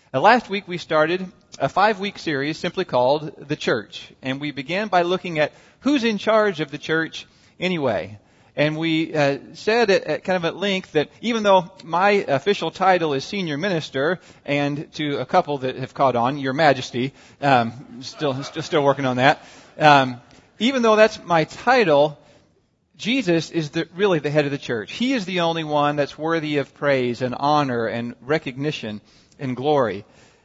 Last week we started a 5-week series simply called The Church. And we began by looking at who's in charge of the church anyway. And we said at kind of at length that even though my official title is senior minister, and to a couple that have caught on, Your Majesty, still working on that, even though that's my title, Jesus is really the head of the church. He is the only one that's worthy of praise and honor and recognition and glory.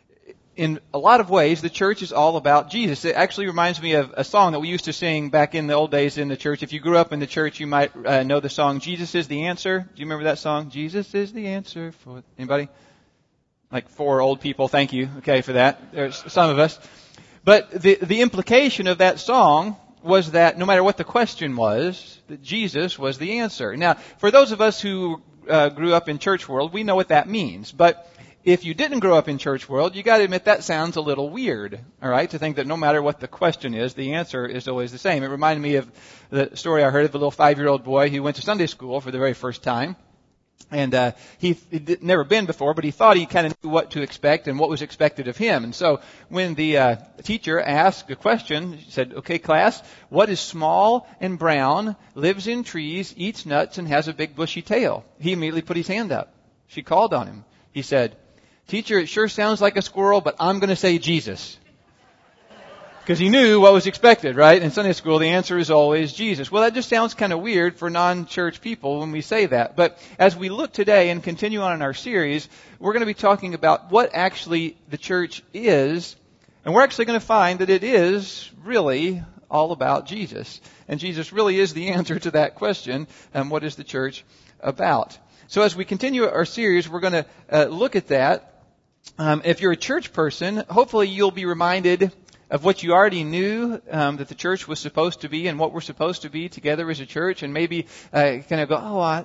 In a lot of ways, the church is all about Jesus. It actually reminds me of a song that we used to sing back in the old days in the church. If you grew up in the church, you might know the song, Jesus is the Answer. Do you remember that song? Jesus is the answer for... Anybody? Like 4 old people. Thank you. Okay, for that. There's some of us. But the implication of that song was that no matter what the question was, that Jesus was the answer. Now, for those of us who grew up in church world, we know what that means. But if you didn't grow up in church world, you got to admit that sounds a little weird, all right? To think that no matter what the question is, the answer is always the same. It reminded me of the story I heard of a little 5-year-old boy who went to Sunday school for the very first time. And he'd never been before, but he thought he kind of knew what to expect and what was expected of him. And so when the teacher asked a question, she said, "Okay, class, what is small and brown, lives in trees, eats nuts, and has a big bushy tail?" He immediately put his hand up. She called on him. He said, "Teacher, it sure sounds like a squirrel, but I'm going to say Jesus." Because he knew what was expected, right? In Sunday school, the answer is always Jesus. Well, that just sounds kind of weird for non-church people when we say that. But as we look today and continue on in our series, we're going to be talking about what actually the church is. And we're actually going to find that it is really all about Jesus. And Jesus really is the answer to that question. What is the church about? So as we continue our series, we're going to look at that. If you're a church person, hopefully you'll be reminded of what you already knew that the church was supposed to be and what we're supposed to be together as a church, and maybe kind of go,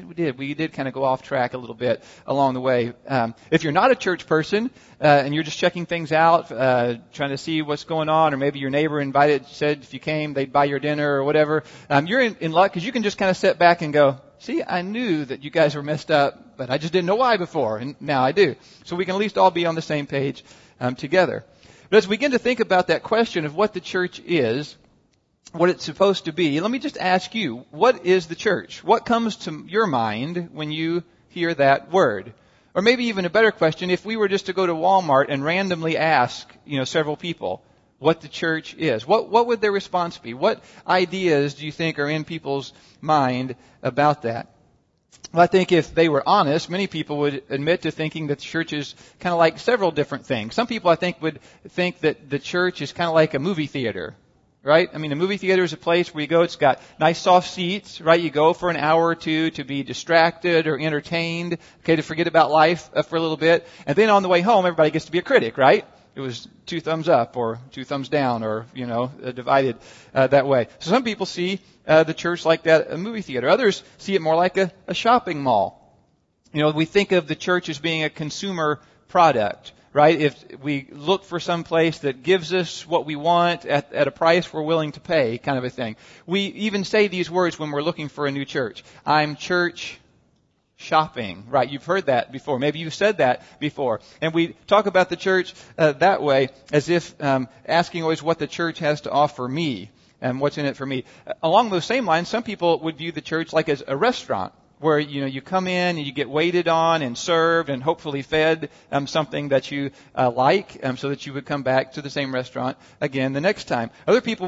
we did kind of go off track a little bit along the way. If you're not a church person and you're just checking things out, trying to see what's going on, or maybe your neighbor said if you came they'd buy your dinner or whatever, you're in luck because you can just kind of sit back and go, "See, I knew that you guys were messed up, but I just didn't know why before, and now I do." So we can at least all be on the same page together. But as we begin to think about that question of what the church is, what it's supposed to be, let me just ask you, what is the church? What comes to your mind when you hear that word? Or maybe even a better question, if we were just to go to Walmart and randomly ask, several people what the church is, what would their response be? What ideas do you think are in people's mind about that? Well, I think if they were honest, many people would admit to thinking that the church is kind of like several different things. Some people, I think, would think that the church is kind of like a movie theater, right? I mean, a movie theater is a place where you go, it's got nice soft seats, right? You go for an hour or two to be distracted or entertained, okay, to forget about life for a little bit. And then on the way home, everybody gets to be a critic, right? It was 2 thumbs up or 2 thumbs down or, divided that way. So some people see the church like that, a movie theater. Others see it more like a shopping mall. We think of the church as being a consumer product, right? If we look for some place that gives us what we want at a price we're willing to pay, kind of a thing. We even say these words when we're looking for a new church. I'm church shopping, right? You've heard that before. Maybe you've said that before. And we talk about the church that way, as if asking always what the church has to offer me and what's in it for me. Along those same lines, some people would view the church like as a restaurant where, you come in and you get waited on and served and hopefully fed something that you like, so that you would come back to the same restaurant again the next time. Other people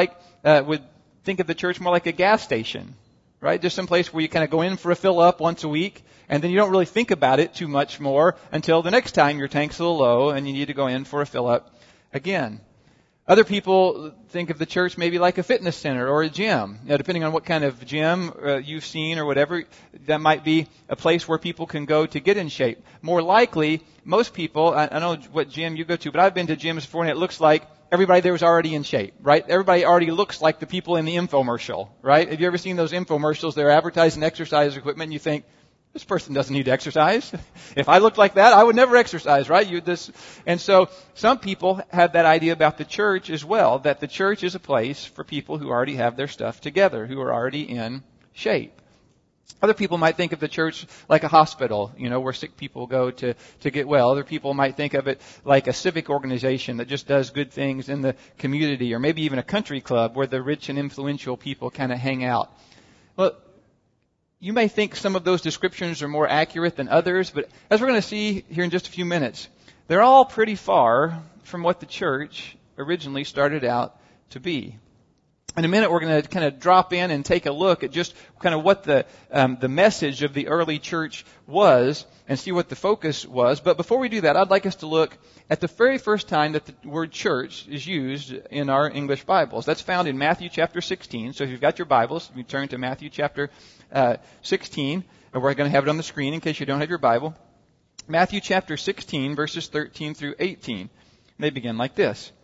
would think of the church more like a gas station, right? Just some place where you kind of go in for a fill up once a week, and then you don't really think about it too much more until the next time your tank's a little low and you need to go in for a fill up again. Other people think of the church maybe like a fitness center or a gym. Now, depending on what kind of gym you've seen or whatever, that might be a place where people can go to get in shape. More likely, most people, I know what gym you go to, but I've been to gyms before and it looks like everybody there was already in shape, right? Everybody already looks like the people in the infomercial, right? Have you ever seen those infomercials? They're advertising exercise equipment and you think, this person doesn't need to exercise. If I looked like that, I would never exercise, right? And so some people have that idea about the church as well, that the church is a place for people who already have their stuff together, who are already in shape. Other people might think of the church like a hospital, where sick people go to get well. Other people might think of it like a civic organization that just does good things in the community, or maybe even a country club where the rich and influential people kind of hang out. Well, you may think some of those descriptions are more accurate than others, but as we're going to see here in just a few minutes, they're all pretty far from what the church originally started out to be. In a minute, we're going to kind of drop in and take a look at just kind of what the message of the early church was and see what the focus was. But before we do that, I'd like us to look at the very first time that the word church is used in our English Bibles. That's found in Matthew chapter 16. So if you've got your Bibles, you turn to Matthew chapter 16, and we're going to have it on the screen in case you don't have your Bible. Matthew chapter 16, verses 13 through 18. They begin like this.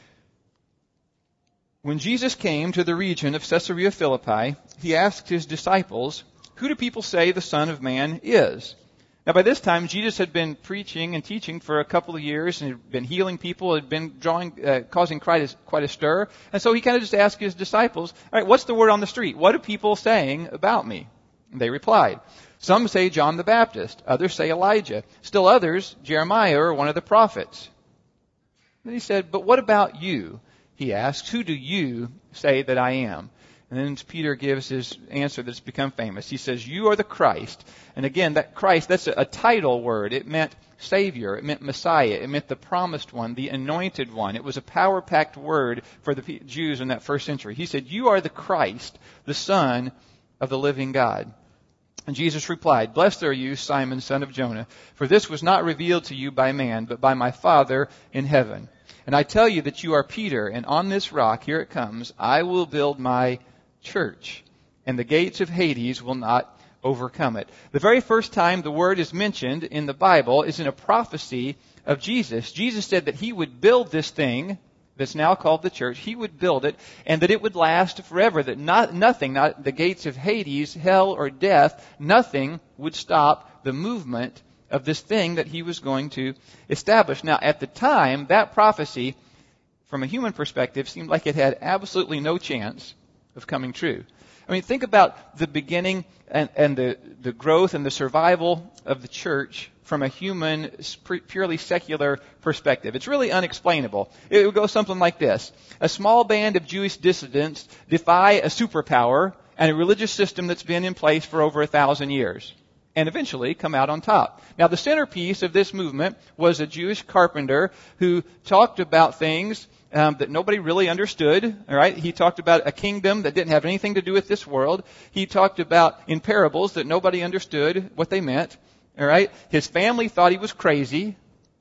When Jesus came to the region of Caesarea Philippi, he asked his disciples, "Who do people say the Son of Man is?" Now by this time, Jesus had been preaching and teaching for a couple of years and had been healing people, had been causing quite a stir. And so he kind of just asked his disciples, "All right, what's the word on the street? What are people saying about me?" And they replied, "Some say John the Baptist, others say Elijah, still others Jeremiah or one of the prophets." Then he said, "But what about you?" He asks, "Who do you say that I am?" And then Peter gives his answer that's become famous. He says, "You are the Christ." And again, that Christ, that's a title word. It meant Savior. It meant Messiah. It meant the promised one, the anointed one. It was a power-packed word for the Jews in that first century. He said, "You are the Christ, the Son of the living God." And Jesus replied, "Blessed are you, Simon, son of Jonah, for this was not revealed to you by man, but by my Father in heaven. And I tell you that you are Peter, and on this rock, here it comes, I will build my church, and the gates of Hades will not overcome it." The very first time the word is mentioned in the Bible is in a prophecy of Jesus. Jesus said that he would build this thing that's now called the church. He would build it, and that it would last forever, that nothing, not the gates of Hades, hell, or death, nothing would stop the movement of this thing that he was going to establish. Now, at the time, that prophecy, from a human perspective, seemed like it had absolutely no chance of coming true. I mean, think about the beginning and the growth and the survival of the church from a human, purely secular perspective. It's really unexplainable. It would go something like this. A small band of Jewish dissidents defy a superpower and a religious system that's been in place for over 1,000 years. And eventually come out on top. Now, the centerpiece of this movement was a Jewish carpenter who talked about things that nobody really understood. All right, he talked about a kingdom that didn't have anything to do with this world. He talked about in parables that nobody understood what they meant. All right, his family thought he was crazy.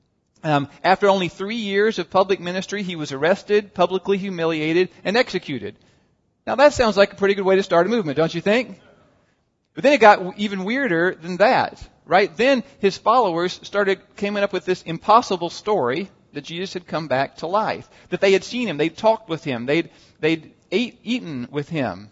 After only 3 years of public ministry, he was arrested, publicly humiliated, and executed. Now, that sounds like a pretty good way to start a movement, don't you think? But then it got even weirder than that, right? Then his followers came up with this impossible story that Jesus had come back to life, that they had seen him, they'd talked with him, they'd eaten with him.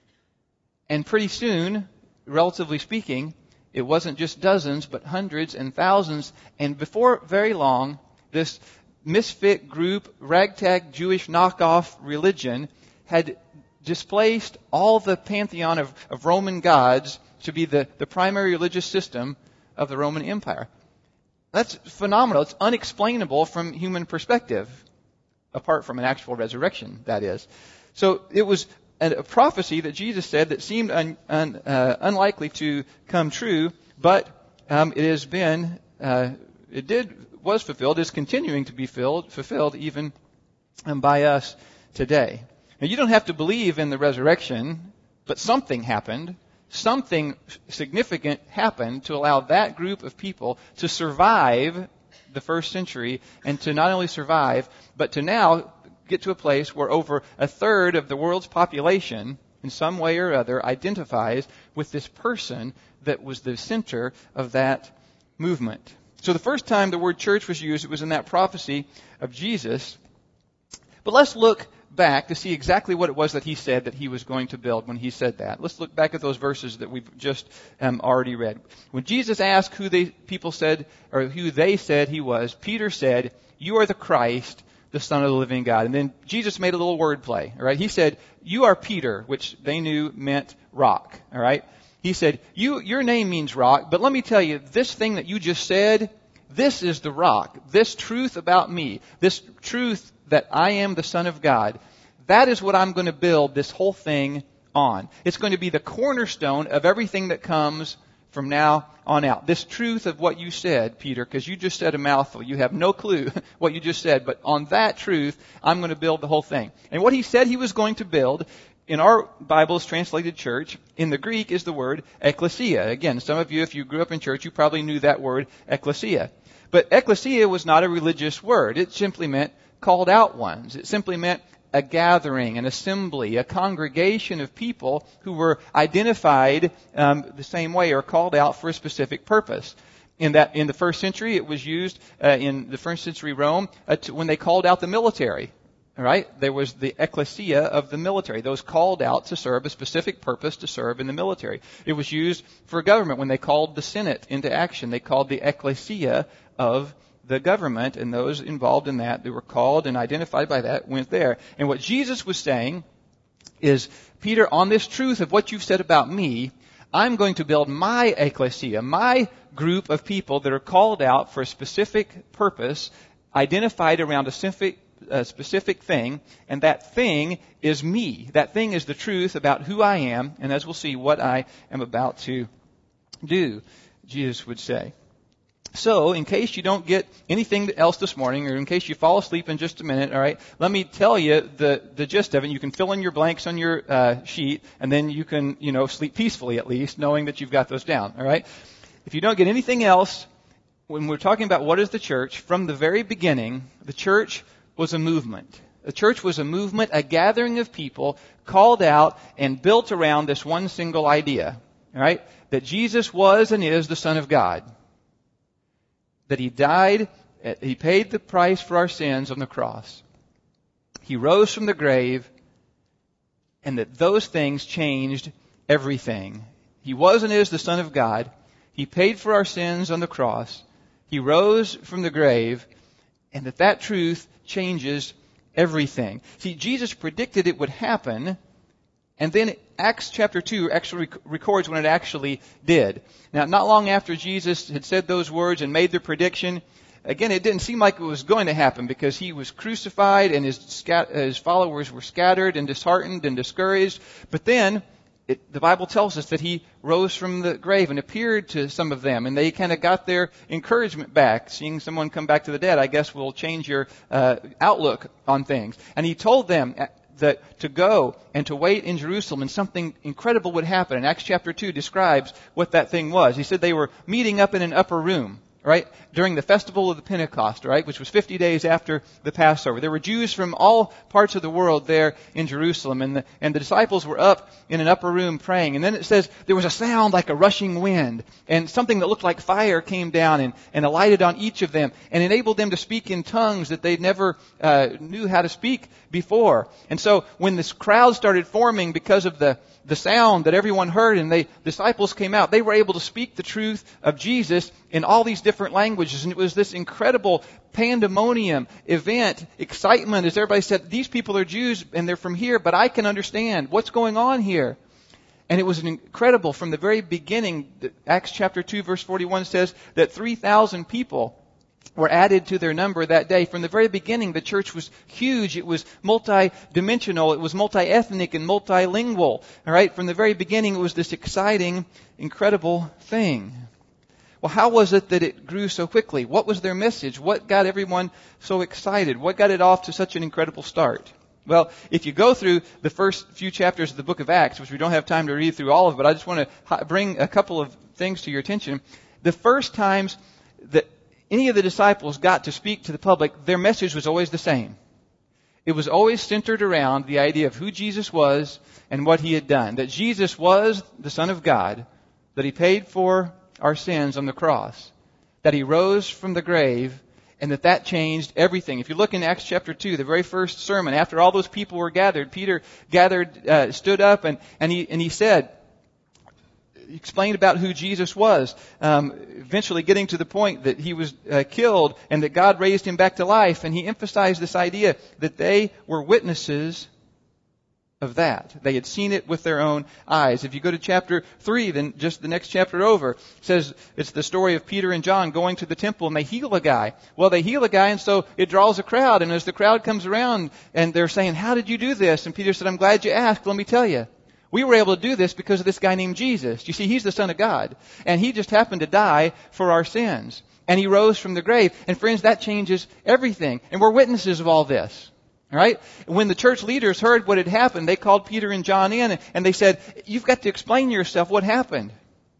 And pretty soon, relatively speaking, it wasn't just dozens, but hundreds and thousands. And before very long, this misfit group, ragtag Jewish knockoff religion, had displaced all the pantheon of Roman gods to be the primary religious system of the Roman Empire. That's phenomenal. It's unexplainable from human perspective, apart from an actual resurrection, that is. So it was a prophecy that Jesus said that seemed unlikely to come true, but was fulfilled, is continuing to be fulfilled even by us today. Now, you don't have to believe in the resurrection, but something happened. Something significant happened to allow that group of people to survive the first century, and to not only survive, but to now get to a place where over a third of the world's population, in some way or other, identifies with this person that was the center of that movement. So the first time the word church was used, it was in that prophecy of Jesus. But let's look back to see exactly what it was that he said that he was going to build when he said that. Let's look back at those verses that we've just already read. When Jesus asked who they said he was, Peter said, "You are the Christ, the Son of the living God." And then Jesus made a little word play. All right, he said, "You are Peter," which they knew meant rock. All right, He said, your name means rock, but let me tell you, this thing that you just said, this is the rock. This truth about me, this truth that I am the Son of God, that is what I'm going to build this whole thing on. It's going to be the cornerstone of everything that comes from now on out. This truth of what you said, Peter, because you just said a mouthful. You have no clue what you just said, but on that truth, I'm going to build the whole thing. And what he said he was going to build, in our Bible's translated church, in the Greek is the word ecclesia. Again, some of you, if you grew up in church, you probably knew that word ecclesia. But ecclesia was not a religious word. It simply meant called out ones. It simply meant a gathering, an assembly, a congregation of people who were identified the same way or called out for a specific purpose. In the first century, it was used in the first century Rome when they called out the military. All right, there was the ecclesia of the military, those called out to serve a specific purpose to serve in the military. It was used for government when they called the Senate into action. They called the ecclesia of the government, and those involved in that, they were called and identified by that, went there. And what Jesus was saying is, Peter, on this truth of what you've said about me, I'm going to build my ecclesia, my group of people that are called out for a specific purpose, identified around a specific thing, and that thing is me. That thing is the truth about who I am, and as we'll see, what I am about to do, Jesus would say. So, in case you don't get anything else this morning, or in case you fall asleep in just a minute, all right, let me tell you the gist of it. You can fill in your blanks on your sheet, and then you can, sleep peacefully at least, knowing that you've got those down, all right? If you don't get anything else, when we're talking about what is the church, from the very beginning, the church was a movement. The church was a movement, a gathering of people called out and built around this one single idea, all right, that Jesus was and is the Son of God. That He died, He paid the price for our sins on the cross. He rose from the grave, and that those things changed everything. He was and is the Son of God. He paid for our sins on the cross. He rose from the grave, and that truth changes everything. See, Jesus predicted it would happen, and then Acts chapter 2 actually records when it actually did. Now, not long after Jesus had said those words and made the prediction, again, it didn't seem like it was going to happen because He was crucified and His followers were scattered and disheartened and discouraged. But then, the Bible tells us that He rose from the grave and appeared to some of them, and they kind of got their encouragement back. Seeing someone come back to the dead, I guess, will change your outlook on things. And He told them that to go and to wait in Jerusalem, and something incredible would happen. And Acts chapter 2 describes what that thing was. He said they were meeting up in an upper room, right, during the festival of the Pentecost, right, which was 50 days after the Passover. There were Jews from all parts of the world there in Jerusalem, and the disciples were up in an upper room praying. And then it says there was a sound like a rushing wind, and something that looked like fire came down and alighted on each of them and enabled them to speak in tongues that they never knew how to speak before. And so when this crowd started forming because of the sound that everyone heard, and the disciples came out, they were able to speak the truth of Jesus in all these different languages. And it was this incredible pandemonium, event, excitement, as everybody said, these people are Jews and they're from here, but I can understand what's going on here. And it was incredible from the very beginning. Acts chapter 2 verse 41 says that 3,000 people were added to their number that day. From the very beginning, the church was huge. It was multi-dimensional. It was multi-ethnic and multilingual. All right? From the very beginning, it was this exciting, incredible thing. Well, how was it that it grew so quickly? What was their message? What got everyone so excited? What got it off to such an incredible start? Well, if you go through the first few chapters of the book of Acts, which we don't have time to read through all of, but I just want to bring a couple of things to your attention. The first times that any of the disciples got to speak to the public, their message was always the same. It was always centered around the idea of who Jesus was and what He had done. That Jesus was the Son of God, that He paid for our sins on the cross, that He rose from the grave, and that changed everything. If you look in Acts chapter 2, the very first sermon, after all those people were gathered, Peter stood up and he said, explained about who Jesus was, eventually getting to the point that He was killed and that God raised Him back to life. And he emphasized this idea that they were witnesses of that. They had seen it with their own eyes. If you go to chapter 3, then just the next chapter over, it says it's the story of Peter and John going to the temple and they heal a guy. Well, they heal a guy and so it draws a crowd. And as the crowd comes around and they're saying, how did you do this? And Peter said, I'm glad you asked. Let me tell you. We were able to do this because of this guy named Jesus. You see, he's the Son of God. And he just happened to die for our sins. And he rose from the grave. And friends, that changes everything. And we're witnesses of all this. All right? When the church leaders heard what had happened, they called Peter and John in and they said, you've got to explain yourself what happened.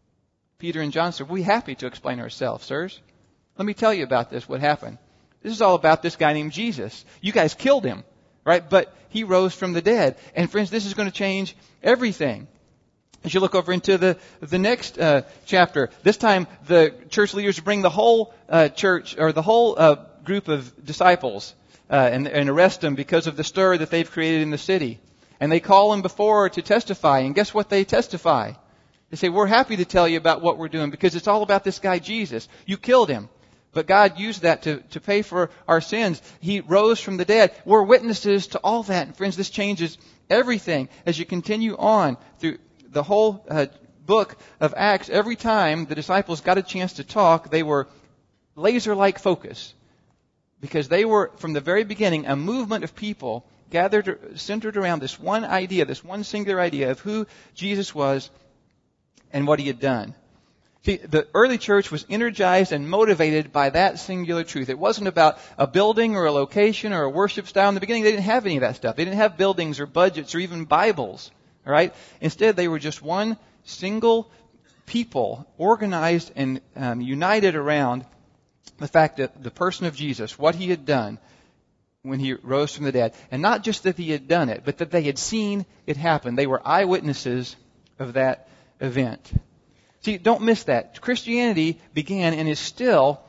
Peter and John said, we're happy to explain ourselves, sirs. Let me tell you about this, what happened. This is all about this guy named Jesus. You guys killed him, right? But he rose from the dead. And friends, this is going to change everything. As you look over into the next chapter, this time the church leaders bring the whole church or the whole group of disciples and arrest them because of the stir that they've created in the city. And they call them before to testify. And guess what they testify? They say, we're happy to tell you about what we're doing because it's all about this guy Jesus. You killed him. But God used that to pay for our sins. He rose from the dead. We're witnesses to all that. And friends, this changes everything as you continue on through the whole book of Acts. Every time the disciples got a chance to talk, they were laser-like focused. Because they were, from the very beginning, a movement of people centered around this one idea, this one singular idea of who Jesus was and what he had done. See, the early church was energized and motivated by that singular truth. It wasn't about a building or a location or a worship style. In the beginning, they didn't have any of that stuff. They didn't have buildings or budgets or even Bibles. All right? Instead, they were just one single people organized and united around the fact that the person of Jesus, what he had done when he rose from the dead, and not just that he had done it, but that they had seen it happen. They were eyewitnesses of that event. See, don't miss that. Christianity began and is still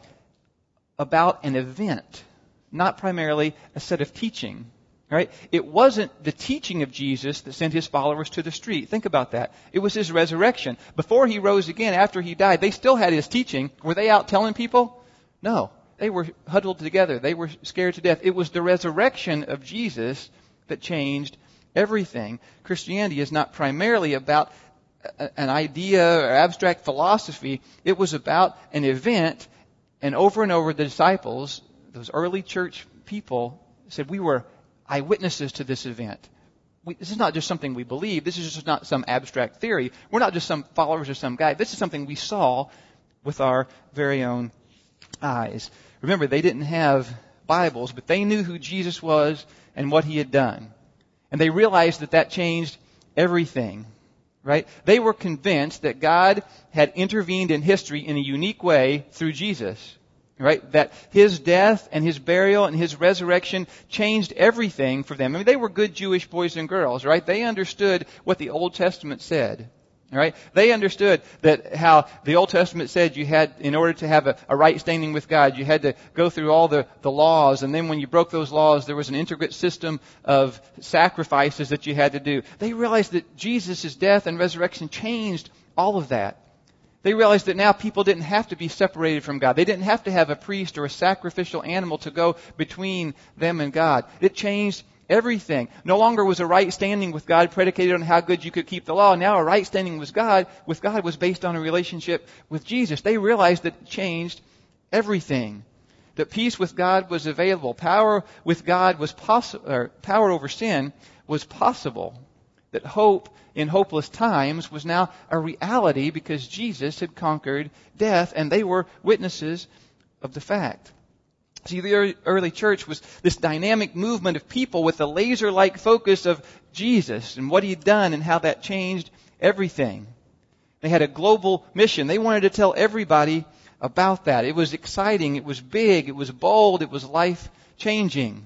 about an event, not primarily a set of teaching. Right? It wasn't the teaching of Jesus that sent his followers to the street. Think about that. It was his resurrection. Before he rose again, after he died, they still had his teaching. Were they out telling people? No. They were huddled together. They were scared to death. It was the resurrection of Jesus that changed everything. Christianity is not primarily about an idea or abstract philosophy. It was about an event, and over the disciples, those early church people, said we were eyewitnesses to this event. This is not just something we believe. This is just not some abstract theory. We're not just some followers of some guy. This is something we saw with our very own eyes. Remember, they didn't have Bibles, but they knew who Jesus was and what he had done. And they realized that changed everything. Right? They were convinced that God had intervened in history in a unique way through Jesus. Right? That his death and his burial and his resurrection changed everything for them. I mean, they were good Jewish boys and girls, right? They understood what the Old Testament said. Right? They understood that how the Old Testament said you had, in order to have a right standing with God, you had to go through all the laws, and then when you broke those laws, there was an intricate system of sacrifices that you had to do. They realized that Jesus' death and resurrection changed all of that. They realized that now people didn't have to be separated from God. They didn't have to have a priest or a sacrificial animal to go between them and God. It changed everything. No longer was a right standing with God predicated on how good you could keep the law. Now a right standing with God was based on a relationship with Jesus. They realized that it changed everything. That peace with God was available. Power with God was possible, or power over sin was possible. That hope in hopeless times was now a reality because Jesus had conquered death, and they were witnesses of the fact. See, the early church was this dynamic movement of people with a laser-like focus of Jesus and what he'd done and how that changed everything. They had a global mission. They wanted to tell everybody about that. It was exciting. It was big. It was bold. It was life-changing.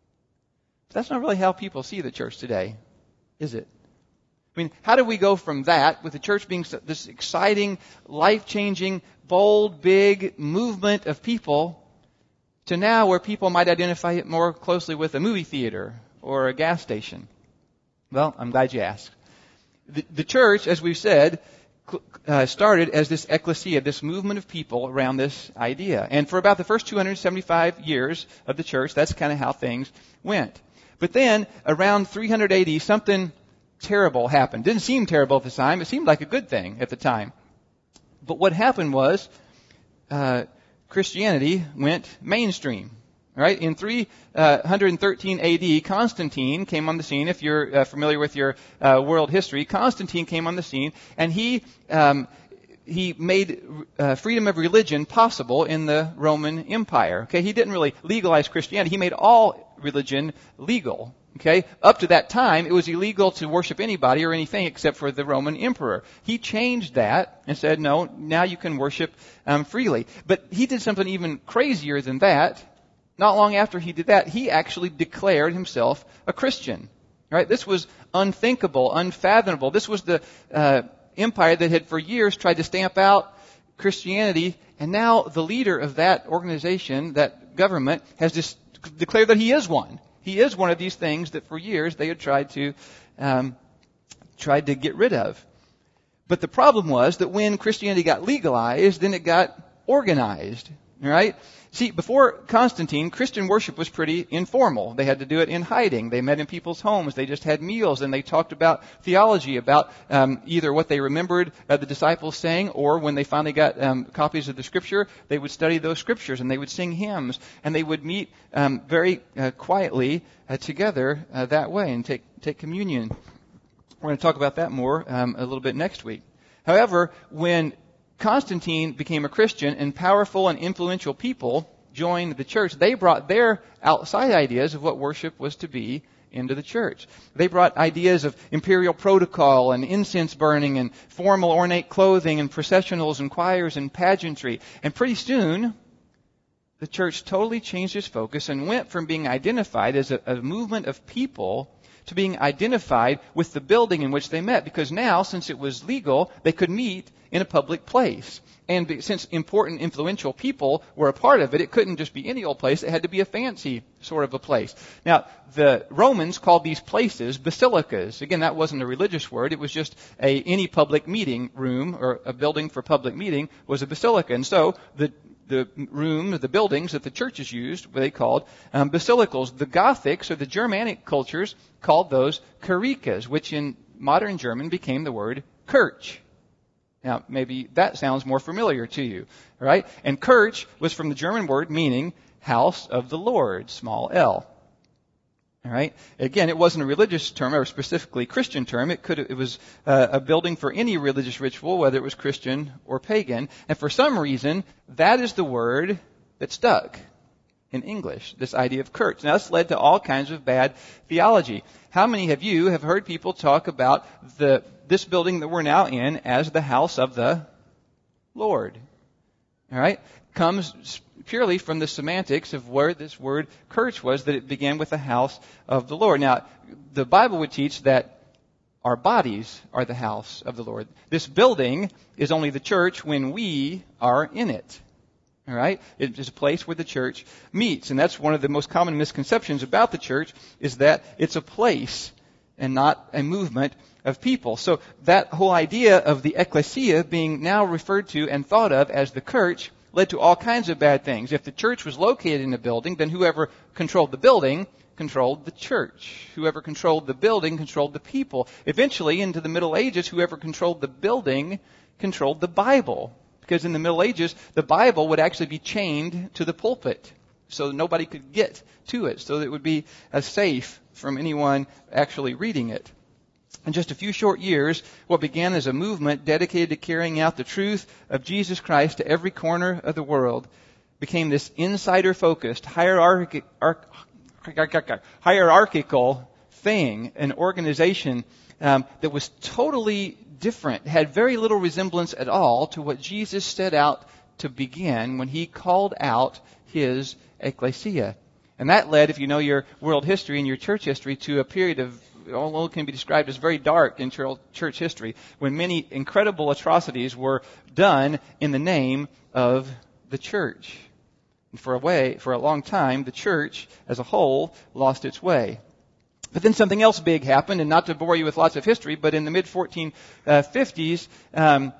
That's not really how people see the church today, is it? I mean, how do we go from that, with the church being this exciting, life-changing, bold, big movement of people, to now where people might identify it more closely with a movie theater or a gas station? Well, I'm glad you asked. The church, as we've said, started as this ecclesia, this movement of people around this idea. And for about the first 275 years of the church, that's kind of how things went. But then, around 300 AD, something terrible happened. Didn't seem terrible at the time. It seemed like a good thing at the time. But what happened was Christianity went mainstream. Right? In 313 AD, Constantine came on the scene. If you're familiar with your world history, Constantine came on the scene, and he made freedom of religion possible in the Roman Empire. Okay, he didn't really legalize Christianity. He made all religion legal. Okay, up to that time, it was illegal to worship anybody or anything except for the Roman emperor. He changed that and said, no, now you can worship freely. But he did something even crazier than that. Not long after he did that, he actually declared himself a Christian. Right? This was unthinkable, unfathomable. This was the empire that had for years tried to stamp out Christianity, and now the leader of that organization, that government, has just declared that he is one. He is one of these things that for years they had tried to get rid of. But the problem was that when Christianity got legalized, then it got organized. Right? See, before Constantine, Christian worship was pretty informal. They had to do it in hiding. They met in people's homes. They just had meals, and they talked about theology, about either what they remembered the disciples saying, or when they finally got copies of the Scripture, they would study those Scriptures, and they would sing hymns, and they would meet very quietly together that way and take communion. We're going to talk about that more a little bit next week. However, when Constantine became a Christian and powerful and influential people joined the church, they brought their outside ideas of what worship was to be into the church. They brought ideas of imperial protocol and incense burning and formal ornate clothing and processionals and choirs and pageantry. And pretty soon, the church totally changed its focus and went from being identified as a movement of people to being identified with the building in which they met. Because now, since it was legal, they could meet in a public place. And since important, influential people were a part of it, it couldn't just be any old place. It had to be a fancy sort of a place. Now, the Romans called these places basilicas. Again, that wasn't a religious word. It was just any public meeting room or a building for public meeting was a basilica. And so the buildings that the churches used, were they called basilicals. The Gothics, or the Germanic cultures, called those kyrikas, which in modern German became the word Kirche. Now, maybe that sounds more familiar to you, right? And Kirche was from the German word meaning house of the Lord, small l. All right. Again, it wasn't a religious term or specifically Christian term. It was a building for any religious ritual, whether it was Christian or pagan. And for some reason, that is the word that stuck in English, this idea of Kirche. Now, this led to all kinds of bad theology. How many of you have heard people talk about this building that we're now in as the house of the Lord? All right? Comes purely from the semantics of where this word Kirche was, that it began with the house of the Lord. Now, the Bible would teach that our bodies are the house of the Lord. This building is only the church when we are in it. All right? It is a place where the church meets. And that's one of the most common misconceptions about the church, is that it's a place and not a movement of people. So that whole idea of the ecclesia being now referred to and thought of as the Kirche led to all kinds of bad things. If the church was located in a building, then whoever controlled the building controlled the church. Whoever controlled the building controlled the people. Eventually, into the Middle Ages, whoever controlled the building controlled the Bible. Because in the Middle Ages, the Bible would actually be chained to the pulpit so that nobody could get to it, so that it would be safe from anyone actually reading it. In just a few short years, what began as a movement dedicated to carrying out the truth of Jesus Christ to every corner of the world became this insider-focused, hierarchical thing, an organization that was totally different, had very little resemblance at all to what Jesus set out to begin when he called out his ecclesia. And that led, if you know your world history and your church history, to a period of what can be described as very dark in church history, when many incredible atrocities were done in the name of the church. And for a long time, the church as a whole lost its way. But then something else big happened, and not to bore you with lots of history, but in the mid-1450s,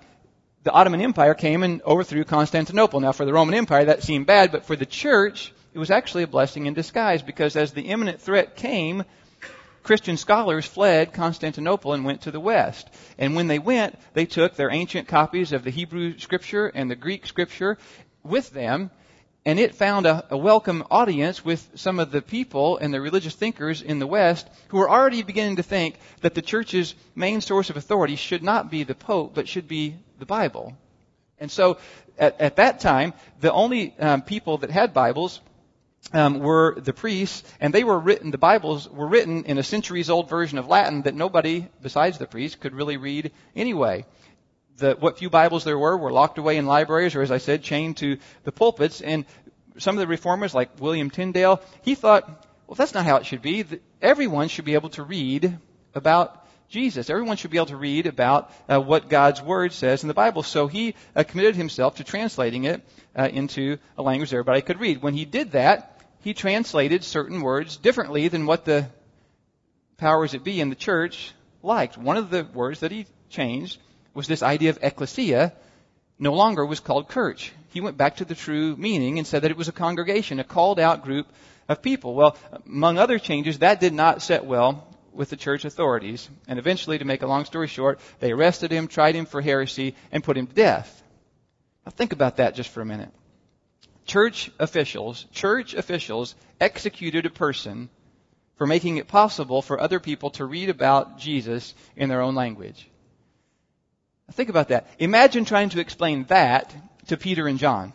the Ottoman Empire came and overthrew Constantinople. Now, for the Roman Empire, that seemed bad, but for the church, it was actually a blessing in disguise, because as the imminent threat came, Christian scholars fled Constantinople and went to the West. And when they went, they took their ancient copies of the Hebrew Scripture and the Greek Scripture with them, and it found a welcome audience with some of the people and the religious thinkers in the West who were already beginning to think that the church's main source of authority should not be the Pope, but should be the Bible. And so at that time, the only people that had Bibles were the priests, and the Bibles were written in a centuries-old version of Latin that nobody besides the priests could really read anyway. What few Bibles there were locked away in libraries, or as I said, chained to the pulpits. And some of the reformers, like William Tyndale, he thought, well, that's not how it should be. Everyone should be able to read about Jesus. Everyone should be able to read about what God's Word says in the Bible. So he committed himself to translating it into a language everybody could read. When he did that, he translated certain words differently than what the powers that be in the church liked. One of the words that he changed was this idea of ecclesia no longer was called church. He went back to the true meaning and said that it was a congregation, a called out group of people. Well, among other changes, that did not sit well with the church authorities. And eventually, to make a long story short, they arrested him, tried him for heresy, and put him to death. Now think about that just for a minute. Church officials executed a person for making it possible for other people to read about Jesus in their own language. Think about that. Imagine trying to explain that to Peter and John.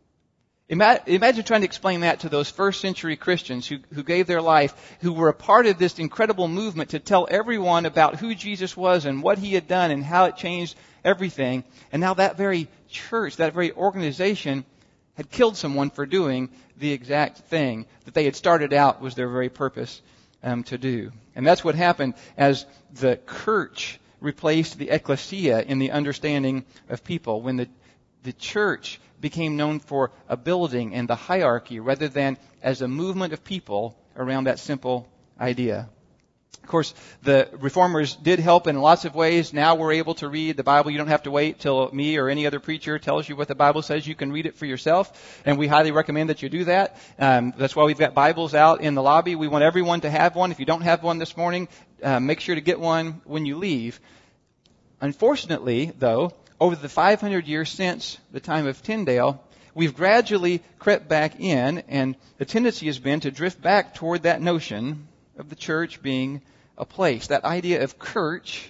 Imagine trying to explain that to those first century Christians who gave their life, who were a part of this incredible movement to tell everyone about who Jesus was and what he had done and how it changed everything. And now that very church, that very organization had killed someone for doing the exact thing that they had started out was their very purpose to do. And that's what happened as the church replaced the ecclesia in the understanding of people. When the church became known for a building and the hierarchy rather than as a movement of people around that simple idea. Of course, the reformers did help in lots of ways. Now we're able to read the Bible. You don't have to wait till me or any other preacher tells you what the Bible says. You can read it for yourself, and we highly recommend that you do that. That's why we've got Bibles out in the lobby. We want everyone to have one. If you don't have one this morning, make sure to get one when you leave. Unfortunately, though, over the 500 years since the time of Tyndale, we've gradually crept back in, and the tendency has been to drift back toward that notion of the church being a place. That idea of church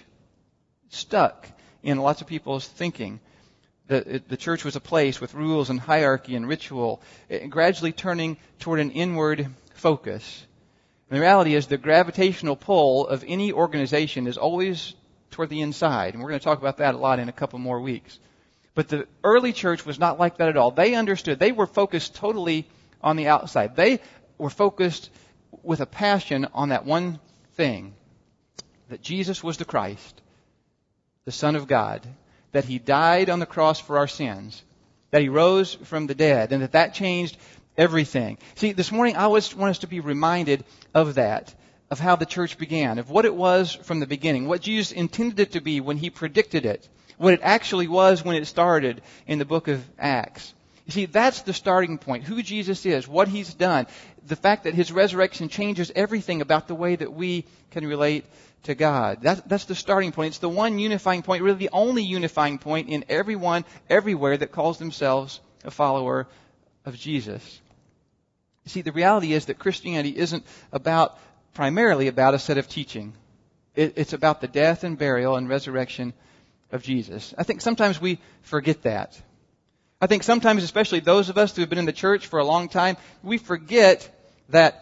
stuck in lots of people's thinking. The church was a place with rules and hierarchy and ritual, gradually turning toward an inward focus. And the reality is the gravitational pull of any organization is always toward the inside. And we're going to talk about that a lot in a couple more weeks. But the early church was not like that at all. They understood. They were focused totally on the outside. They were focused with a passion on that one thing, that Jesus was the Christ, the Son of God, that He died on the cross for our sins, that He rose from the dead, and that changed everything. See, this morning I always want us to be reminded of that, of how the church began, of what it was from the beginning, what Jesus intended it to be when He predicted it, what it actually was when it started in the book of Acts. You see, that's the starting point, who Jesus is, what He's done, the fact that His resurrection changes everything about the way that we can relate to God. That's the starting point. It's the one unifying point, really the only unifying point in everyone, everywhere that calls themselves a follower of Jesus. You see, the reality is that Christianity isn't primarily about a set of teaching. It's about the death and burial and resurrection of Jesus. I think sometimes we forget that. I think sometimes, especially those of us who have been in the church for a long time, we forget that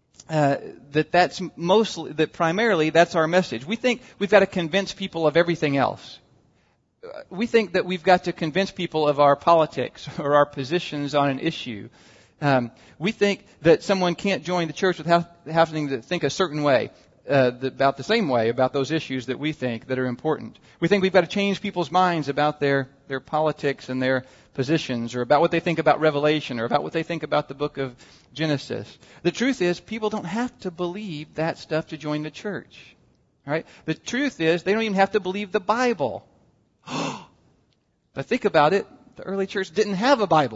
primarily that's our message. We think we've got to convince people of everything else. We think that we've got to convince people of our politics or our positions on an issue. We think that someone can't join the church without having to think a certain way, about the same way about those issues that we think that are important. We think we've got to change people's minds about their politics and their positions, or about what they think about Revelation, or about what they think about the book of Genesis. The truth is, people don't have to believe that stuff to join the church. All right? The truth is, they don't even have to believe the Bible. But think about it, the early church didn't have a Bible.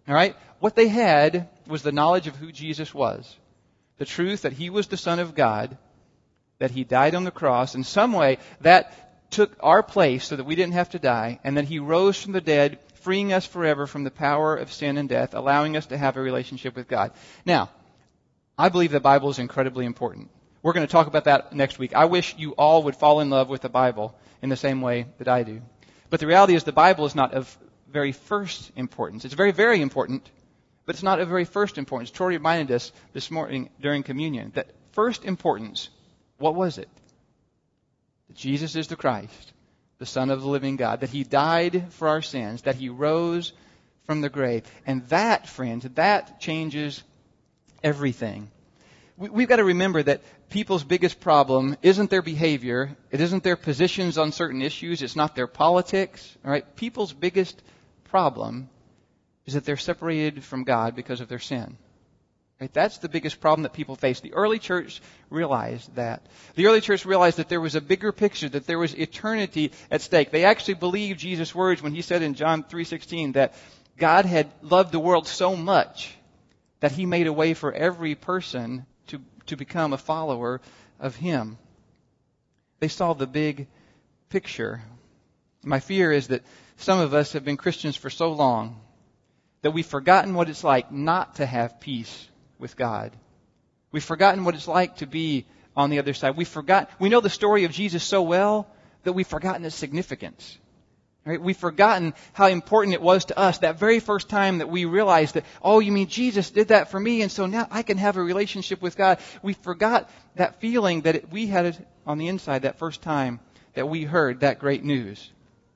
All right? What they had was the knowledge of who Jesus was. The truth that he was the Son of God, that he died on the cross. In some way, that took our place so that we didn't have to die, and that he rose from the dead, freeing us forever from the power of sin and death, allowing us to have a relationship with God. Now, I believe the Bible is incredibly important. We're going to talk about that next week. I wish you all would fall in love with the Bible in the same way that I do. But the reality is the Bible is not of very first importance. It's very, very important, but it's not of very first importance. Troy reminded us this morning during communion that first importance, what was it? That Jesus is the Christ, the Son of the living God, that he died for our sins, that he rose from the grave. And that, friends, that changes everything. We've got to remember that people's biggest problem isn't their behavior. It isn't their positions on certain issues. It's not their politics. All right? People's biggest problem is that they're separated from God because of their sin. Right? That's the biggest problem that people face. The early church realized that. The early church realized that there was a bigger picture, that there was eternity at stake. They actually believed Jesus' words when he said in John 3:16 that God had loved the world so much that he made a way for every person to become a follower of him. They saw the big picture. My fear is that some of us have been Christians for so long that we've forgotten what it's like not to have peace with God. We've forgotten what it's like to be on the other side. We know the story of Jesus so well that we've forgotten its significance. Right? We've forgotten how important it was to us that very first time that we realized that, oh, you mean Jesus did that for me, and so now I can have a relationship with God. We forgot that feeling that we had on the inside that first time that we heard that great news.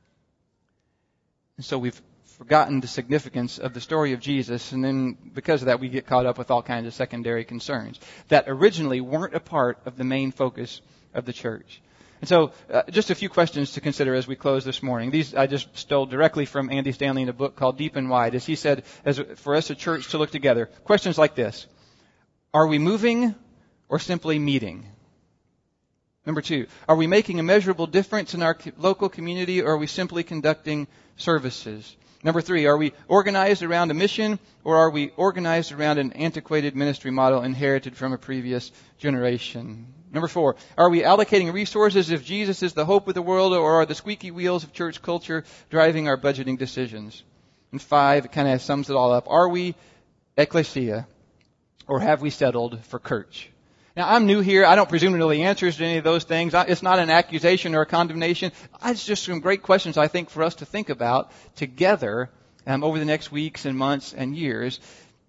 And so we've forgotten the significance of the story of Jesus, and then because of that we get caught up with all kinds of secondary concerns that originally weren't a part of the main focus of the church. And so, just a few questions to consider as we close this morning. These I just stole directly from Andy Stanley in a book called Deep and Wide. As he said, for us a church to look together, questions like this. Are we moving or simply meeting? Number 2, are we making a measurable difference in our local community, or are we simply conducting services? Number 3, are we organized around a mission, or are we organized around an antiquated ministry model inherited from a previous generation? Number 4, are we allocating resources if Jesus is the hope of the world, or are the squeaky wheels of church culture driving our budgeting decisions? And 5, it kind of sums it all up. Are we ecclesia, or have we settled for church? Now, I'm new here. I don't presume to know the answers to any of those things. It's not an accusation or a condemnation. It's just some great questions, I think, for us to think about together over the next weeks and months and years.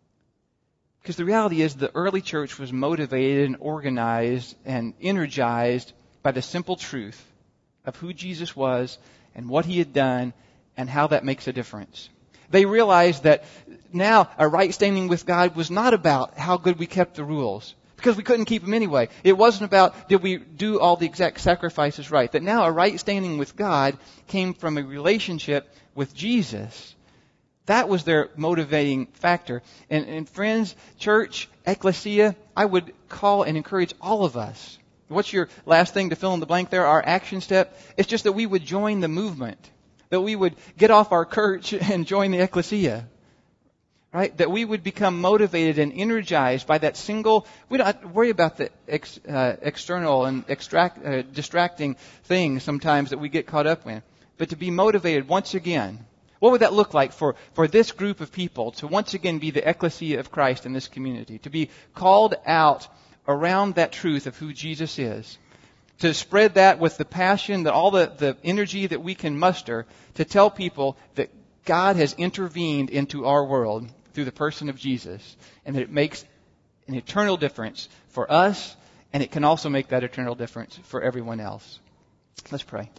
Because the reality is the early church was motivated and organized and energized by the simple truth of who Jesus was and what he had done and how that makes a difference. They realized that now a right standing with God was not about how good we kept the rules, because we couldn't keep them anyway. It wasn't about did we do all the exact sacrifices right. That now a right standing with God came from a relationship with Jesus. That was their motivating factor. And friends, church, ecclesia, I would call and encourage all of us. What's your last thing to fill in the blank there? Our action step? It's just that we would join the movement. That we would get off our church and join the ecclesia. Right? That we would become motivated and energized by that single. We don't have to worry about the external and distracting things sometimes that we get caught up in. But to be motivated once again. What would that look like for this group of people to once again be the ecclesia of Christ in this community? To be called out around that truth of who Jesus is. To spread that with the passion, that all the energy that we can muster to tell people that God has intervened into our world through the person of Jesus, and that it makes an eternal difference for us, and it can also make that eternal difference for everyone else. Let's pray.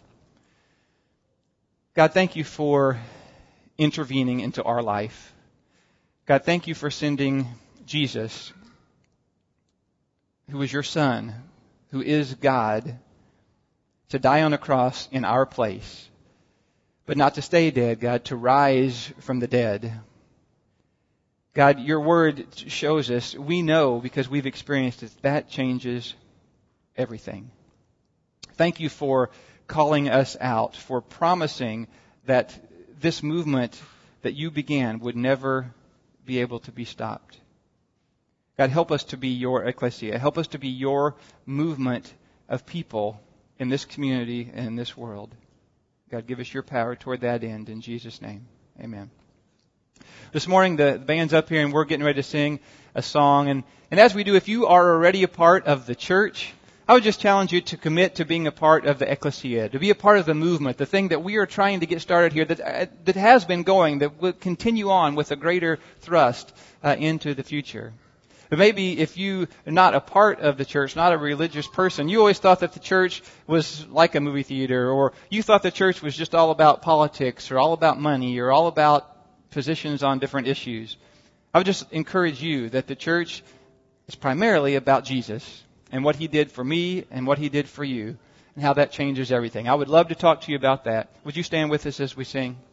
God, thank you for intervening into our life. God, thank you for sending Jesus, who was your Son, who is God, to die on a cross in our place, but not to stay dead, God, to rise from the dead. God, your word shows us, we know because we've experienced it, that changes everything. Thank you for calling us out, for promising that this movement that you began would never be able to be stopped. God, help us to be your ecclesia. Help us to be your movement of people in this community and in this world. God, give us your power toward that end. In Jesus' name, amen. This morning, the band's up here and we're getting ready to sing a song. And as we do, if you are already a part of the church, I would just challenge you to commit to being a part of the ecclesia, to be a part of the movement, the thing that we are trying to get started here that has been going, that will continue on with a greater thrust into the future. But maybe if you are not a part of the church, not a religious person, you always thought that the church was like a movie theater, or you thought the church was just all about politics, or all about money, or all about positions on different issues. I would just encourage you that the church is primarily about Jesus and what He did for me and what He did for you and how that changes everything. I would love to talk to you about that. Would you stand with us as we sing?